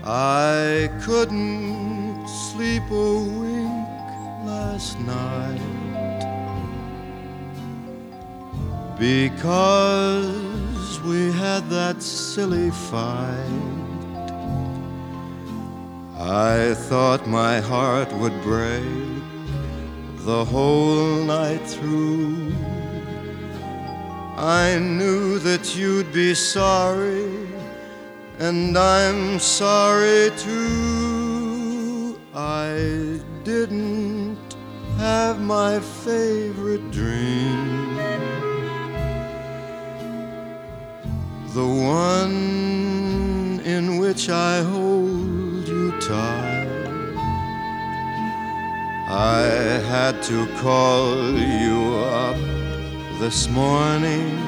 I couldn't sleep a wink last night because we had that silly fight. I thought my heart would break the whole night through. I knew that you'd be sorry, and I'm sorry too. I didn't have my favorite dream, the one in which I hold you tight. I had to call you up this morning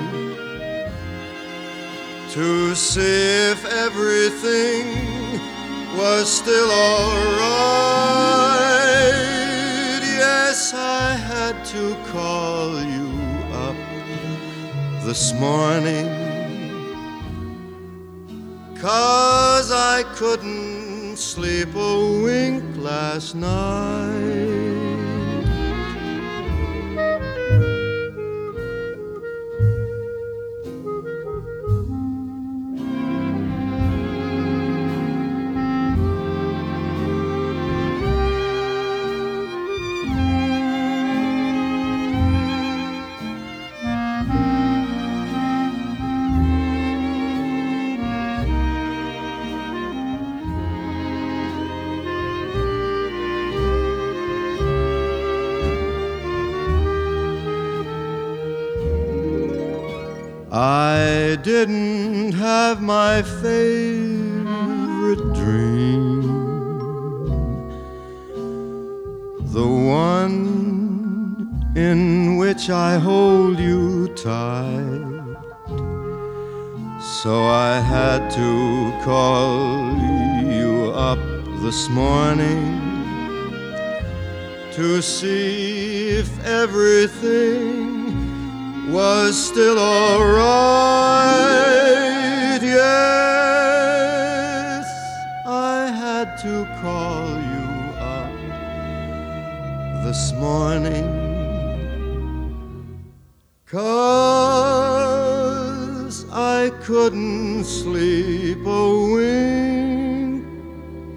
to see if everything was still all right. Yes, I had to call you up this morning, 'cause I couldn't sleep a wink last night. I didn't have my favorite dream, the one in which I hold you tight. So I had to call you up this morning to see if everything was still all right. Yes, I had to call you up this morning, 'cause I couldn't sleep a wink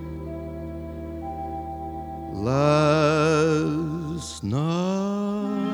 last night.